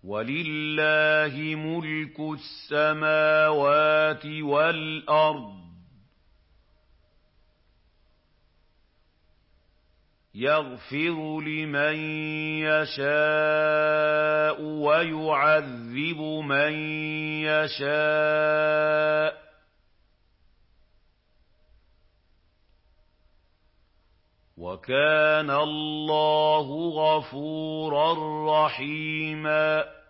وَلِلَّهِ مُلْكُ السَّمَاوَاتِ وَالْأَرْضِ ۚ يَغْفِرُ لِمَن يَشَاءُ وَيُعَذِّبُ مَن يَشَاءُ ۚ وَكَانَ اللَّهُ غَفُورًا رَّحِيمًا